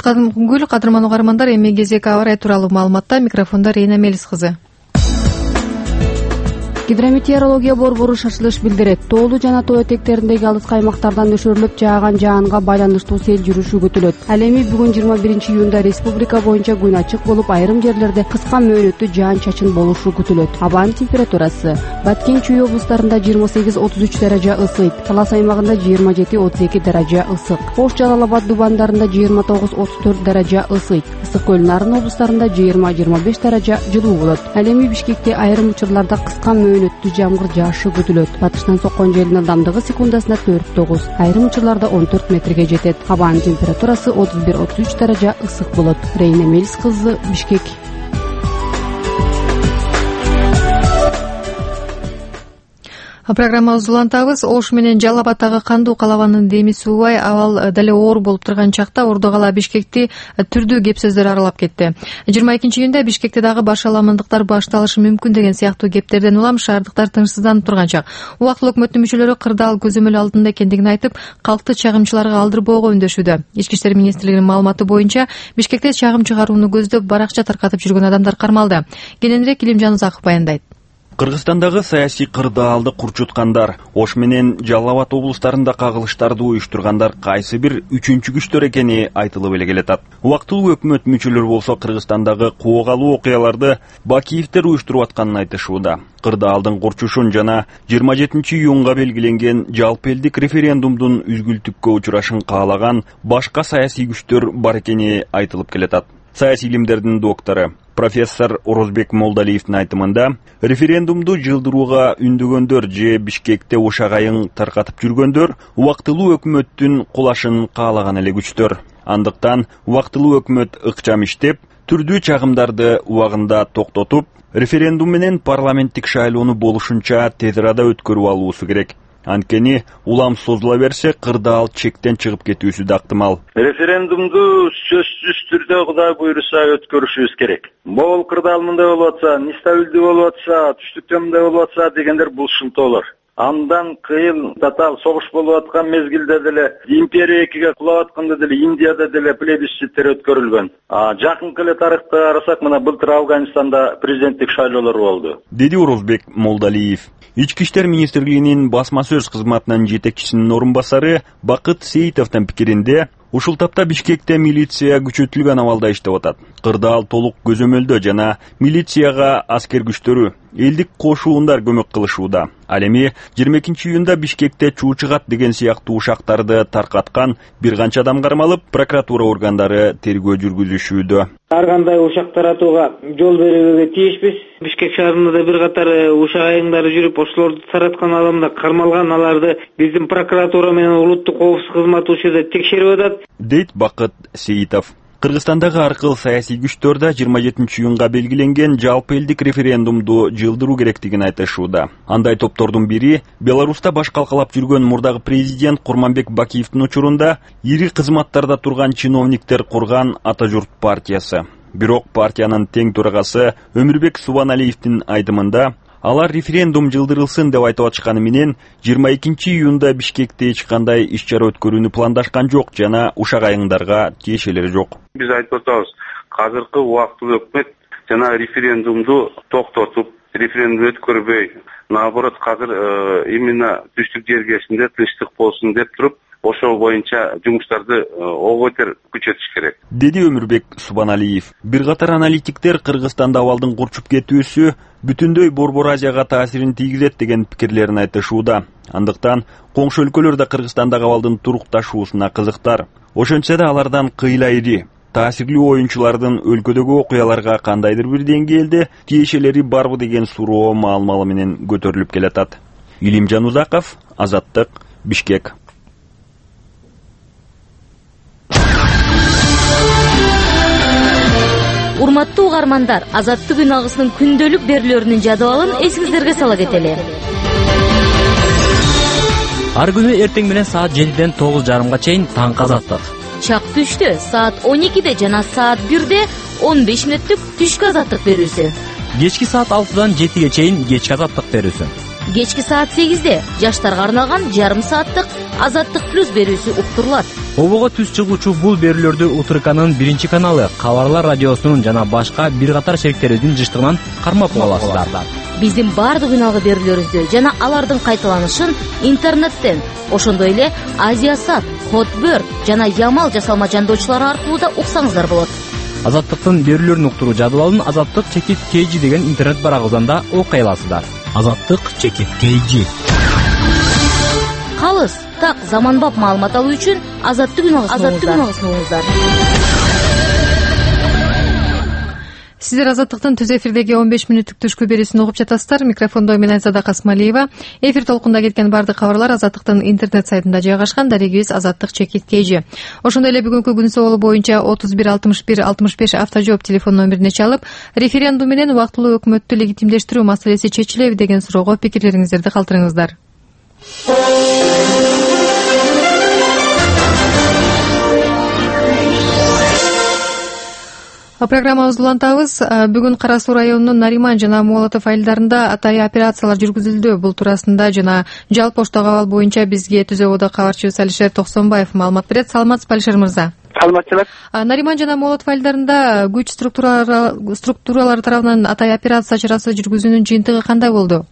күнгүл, кадырман угармандар, эми кезек аба ырайы тууралуу маалыматта. Микрофондо Рейна Мелис кызы. Гидрометеорология борбору шашылыш билдирет. Тоолуу жана тоо этектериндеги алыскы аймактардан нөшөрлөп жааган жаанга байланыштуу сел жүрүшү күтүлөт. Ал эми бүгүн 21-июнда республика боюнча күн ачык болуп, айрым жерлерде кыска мөөнөттүү жаан-чачын болушу күтүлөт. Абанын температурасы: Баткен-Чүй облустарында 28-33 даража ысыйт, Талас аймагында 27-32 даража ысык, Ош, Жалал-Абад дубандарында 29-34 даража ысыйт, Ысык көл, Нарын облустарында 20-25 даража жылуу болот. Ал эми Бишкекте айрым учурларда кыска мөөнөттүү жамгыр жаашы күтүлөт. Батыштан соккон желдин ылдамдыгы секундасына 4-9, айрым учурларда 14 метрге жетет. Абанын температурасы 31-33 даража ысык болот. Рейна Мелис кызы, Бишкек. Программабызды улантабыз. Ош менен Жалал-Абадтагы кандуу калабанын деми суубай, абал деле оор болуп турган чакта Ордо-кала Бишкекти түрдүү кепсөздөр аралап кетти. 22-июнда Бишкекте дагы баш аламандыктар башталышы мүмкүн деген сыяктуу кептерден улам шаардыктар тынчсызданып турган чак. Убактылуу өкмөттүн мүчөлөрү кырдаал көзөмөл алдында экендигин айтып, калкты чагымчыларга алдырбоого үндөшүүдө. Ички иштер министрлигинин маалыматы боюнча, Бишкекте чагым чыгарууну көздөп баракча таркатып жүргөн адамдар кармалды. Кененирээк Илимжан Узаков баяндайт. Кыргызстандагы саясий кырдаалды курчуткандар, Ош менен Жалал-Абад облустарында кагылыштарды уюштургандар кайсы бир үчүнчү күчтөр экени айтылып эле келатат. Убактылуу өкмөт мүчөлөрү болсо Кыргызстандагы куугалуу окуяларды Бакиевдер уюштуруп атканын айтышууда. Кырдаалдын курчушун жана 27-июнга белгиленген жалпы элдик референдумдун үзгүлтүккө учурашын каалаган башка саясий күчтөр бар экени айтылып келатат. Саясий илимдердин доктору профессор Орозбек Молдалиевдин айтымында, референдумду жылдырууга үндөгөндөр же Бишкекте ушак айың таркатып жүргөндөр убактылуу өкмөттүн кулашын каалаган эле күчтөр. Андыктан убактылуу өкмөт ыкчам иштеп, түрдүү чагымдарды убагында токтотуп, референдум менен парламенттик шайлоону болушунча тез арада өткөрүп алуусу керек. Анткени улам созула берсе, кырдаал чектен чыгып кетүүсү да ыктымал. Референдумду сөзсүз түрдө Кудай буйруса өткөрүшүбүз керек. Могул кырдаал мындай болуп атса, нестабилдүү болуп атса, түштүктө мындай болуп атса дегендер бул шынтоолор. Андан кыйын татаал согуш болуп аткан мезгилде деле империя экиге кулап атканда деле Индияда деле плебисциттер өткөрүлгөн. Жакынкы эле тарыхта карасак, мына былтыр Афганистанда президенттик шайлоолор болду, деди Орозбек Молдалиев. Ички иштер министрлигинин басма сөз кызматынын жетекчисинин орун басары Бакыт Сейитовдун пикиринде, ушул тапта Бишкекте милиция күчөтүлгөн абалда иштеп атат. Кырдаал толук көзөмөлдө жана милицияга аскер күчтөрү, элдик кошуундар көмөк кылышууда. Ал эми 22-июнда Бишкекте чуучугат деген сыяктуу ушактарды таркаткан бир канча адам кармалып, прокуратура органдары тергөө жүргүзүшүүдө. Ар кандай ушак таратууга жол берүүгө тийишпиз. Бишкек шаарында да бир катар ушак айыңдары жүрүп, ошолорду тараткан адамдар кармалган, аларды биздин прокуратура менен улуттук коопсуздук кызматы ушул жерде текшерип атат, дейт Бакыт Сейитов. Кыргызстандагы аркыл саясий күчтөр да 27-июнга белгиленген жалпы элдик референдумду жылдыруу керектигин айтышууда. Андай топтордун бири Беларуста баш калкалап жүргөн мурдагы президент Курманбек Бакиевдин учурунда ири кызматтарда турган чиновниктер курган Ата журт партиясы. Бирок партиянын тең төрагасы Өмүрбек Субаналиевдин айтымында, алар референдум жылдырылсын деп айтып атышканы менен 22-июнда Бишкекте эч кандай иш-чара өткөрүүнү пландашкан жок жана ушак айыңдарга тиешелери жок. Биз айтып атабыз, азыркы убактылуу өкмөт жана референдумду токтотуп, референдум өткөрбөй, наоборот, азыр именно түштүк жергесинде тынчтык болсун деп туруп, ошол боюнча жумуштарды ого бетер күчөтүш керек, деди Өмүрбек Субаналиев. Бир катар аналитиктер Кыргызстанда абалдын курчуп кетүүсү бүтүндөй Борбор Азияга таасирин тийгизет деген пикирлерин айтышууда. Андыктан коңшу өлкөлөр да Кыргызстандагы абалдын турукташуусуна кызыктар. Ошентсе да алардан кыйла ири, таасирлүү оюнчулардын өлкөдөгү окуяларга кандайдыр бир деңгээлде тиешелери барбы деген суроо маал-маалы менен көтөрүлүп келатат. Илимжан Узаков, Азаттык, Бишкек. Урматтуу угармандар, Азаттык күн агысынын күндөлүк берүүлөрүнүн жадыбалын эсиңиздерге сала кетели. Ар күнү эртең менен саат 7-ден 9:30 чейин таңкы Азаттык. Чак түштө саат 12-де жана саат 1-де 15 мүнөттүк түшкү Азаттык берүүсү. Кечки саат 6-дан 7-ге чейин кечки Азаттык берүүсү. кечки саат 8-де жаштарга арналган жарым сааттык Азаттык плюс берүүсү уктурулат. Обого түз чыгуучу бул берүүлөрдү УТРКнын 1 каналы, Кабарлар радиосунун жана башка бир катар шериктерибиздин жыштыгынан кармап аласыздар. Биздин бардык үналгы берүүлөрүбүздү жана алардын кайталанышын интернеттен, ошондой эле Азиасат, Хотберт жана Ямал жасалма жандоочулары аркылуу да уксаңыздар болот. Азаттыктын берүүлөрүн уктуруу жадыбалын Азаттык чекит KG деген интернет барагыбыздан да окуй аласыздар. Азаттык чекит KG. Калыс, так, заманбап маалымат алуу үчүн Азаттык үналгысыңыздар. Сиздер Азаттыктын түз эфирдеги 15 мүнөттүк түшкү берүүсүн угуп жатасыздар. Микрофондо мен Айзада Касмалиева. Эфир толкунда кеткен бардык кабарлар Азаттыктын интернет сайтында жайгашкан. Дарегибиз Азаттык чекит KG. Ошондой эле бүгүнкү күн соолу боюнча 31 61 65 автожоп телефон номерине чалып, референдум менен убактылуу өкмөттү легитимдештирүү маселеси чечилеби деген суроого пикирлериңиздерди калтырыңыздар. Программабызды улантабыз. Бүгүн Кара Суу районунун Нариман жана Молотов айылдарында атайы операциялар жүргүзүлдү. Бул туурасында жана жалпы оштогу абал боюнча бизге Түз Ободо кабарчыбыз Алишер Токсонбаев маалымат берет. Саламатсызбы, Алишер мырза? Саламатчылык. Нариман жана Молотов айылдарында күч структуралары тарабынан атайы операция чарасы жүргүзүүнүн жыйынтыгы кандай болду?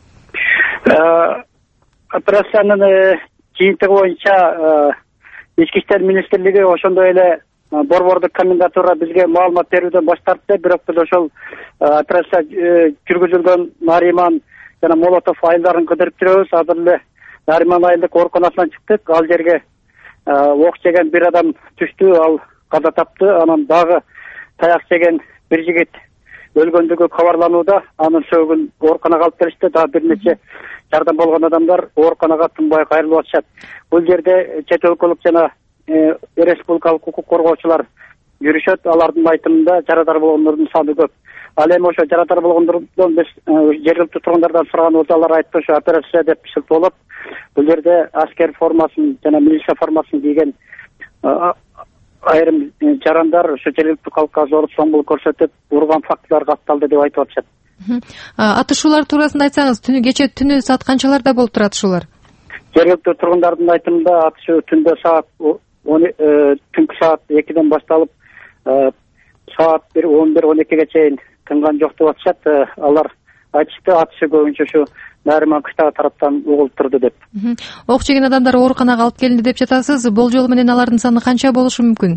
Операциянын жыйынтыгы боюнча Ички иштер министрлиги ошондой эле борбордук комендатура бизге маалымат берүүдөн баш тартты. Бирок биз ошол операция жүргүзүлгөн Нариман жана Молотов айылдарын кыдырып жүрөбүз. Азыр эле Нариман айылдык ооруканасынан чыктык. Ал жерге ок жеген бир адам түштү, ал каза тапты. Анан дагы таяк жеген бир жигит өлгөндүгү кабарланууда. Анын сөөгүн ооруканага алып келишти. Дагы бир нече жардам болгон адамдар ооруканага тынбай кайрылып атышат. Бул жерде чет өлкөлүк жана республикалык укук коргоочулар жүрүшөт. Алардын айтымында жарадар болгондордун саны көп. Ал эми ошо жарадар болгондордон биз жергиликтүү тургундардан сураган болсо, алар айтты ошо операция деп шылтоолоп, бул жерде аскер формасын жана милиция формасын кийген айрым жарандар ошо жергиликтүү калкка зорлук зомбулук көрсөтүп урган фактылар катталды деп айтып атышат. Атышуулар туурасында айтсаңыз, кече түнү саат канчаларда болуп турат атышуулар? Жергиликтүү тургундардын айтымында атышуу түндө саат түнкү саат 2ден башталып саат 11-12ге чейин тынган жок деп атышат. Алар айтышты, атышуу көбүнчө ушу Нариман кыштагы тараптан угулуп турду деп. Ок жеген адамдар ооруканага алып келинди деп жатасыз. Болжол менен алардын саны канча болушу мүмкүн?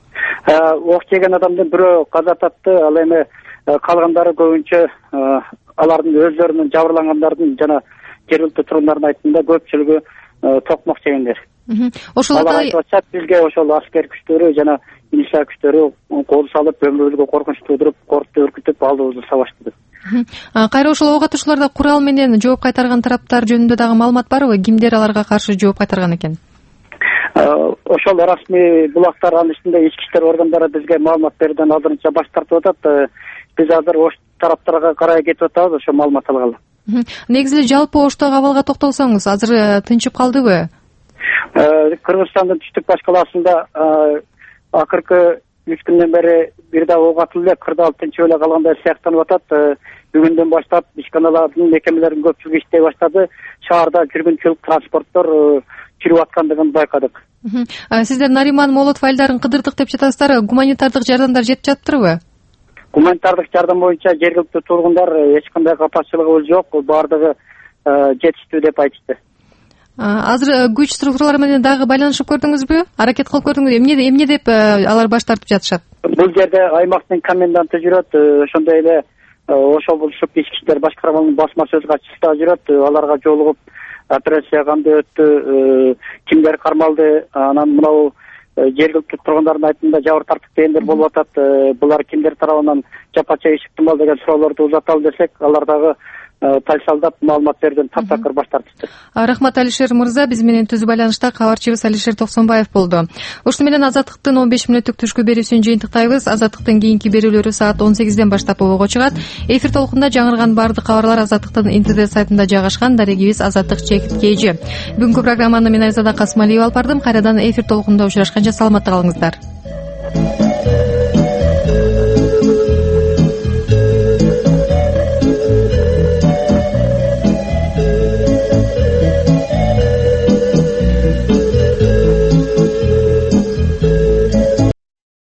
Ок жеген адамдын бирөө каза тапты. Ал эми калгандары көбүнчө алардын өздөрүнүн жабырлангандардын жана жергиликтүү тургундардын айтымында көпчүлүгү токмок жегендер. Алар айтып атышат, бизге ошол аскер күчтөрү жана милиция күчтөрү кол салып, өмүрүбүзгө коркунуч туудуруп, коркутуп үркүтүп алдыбызды сабашты деп. Кайра ошол ок атышууларда курал менен жооп кайтарган тараптар жөнүндө дагы маалымат барбы? Кимдер аларга каршы жооп кайтарган экен? Ошол расмий булактар, анын ичинде ички иштер органдары бизге маалымат берүүдөн азырынча баш тартып атат. Биз азыр ош тараптарга карай кетип атабыз ошо маалымат алгалы. Негизи жалпы оштогу абалга токтолсоңуз, азыр тынчып калдыбы? Кыргызстандын түштүк баш калаасында акыркы 3 күндөн бери бир да ок атылып эле кырдаал тынчып эле калгандай сыяктанып атат. Бүгүндөн баштап ишканалардын мекемелеринин көпчүлүгү иштей баштады. Шаарда жүргүнчүлүк транспорттор жүрүп аткандыгын байкадык. Сиздер Нариман Молотов айылдарын кыдырдык деп жатасыздар. Гуманитардык жардамдар жетип жатыптырбы? Гуманитардык жардам боюнча жергиликтүү тургундар эч кандай капачылыгыбыз жок, баардыгы жетиштүү деп айтышты. Азыр күч структуралары менен дагы байланышып көрдүңүзбү? Аракет кылып көрдүңүзбү? Эмне деп алар баш тартып жатышат? Бул жерде аймактын коменданты жүрөт, ошондой эле ошол булушуп ички иштер башкармалыгынын басма сөз катчысы да жүрөт. Аларга жолугуп операция кандай өттү, кимдер кармалды, анан мынау жергиликтүү тургундардын айтымында жабыр тартып дегендер болуп атат. Булар кимдер тарабынан жапа чегишип ыктымал деген суроолорду узаталы десек, алар дагы тайсалдап маалымат берүүдөн таптакыр баш тартышты. Рахмат, Алишер мырза. Биз менен түз байланышта кабарчыбыз Алишер Токсонбаев болду. Ушуну менен Азаттыктын 15 мүнөттүк түшкү берүүсүн жыйынтыктайбыз. Азаттыктын кийинки берүүлөрү саат 18ден баштап обого чыгат. Эфир толкунда жаңырган бардык кабарлар Азаттыктын интернет сайтында жайгашкан. Дарегибиз Азаттык чекит KG. Бүгүнкү программаны мен Айзада Касмалиева алып бардым. Кайрадан эфир толкунда учурашканча саламатта калыңыздар.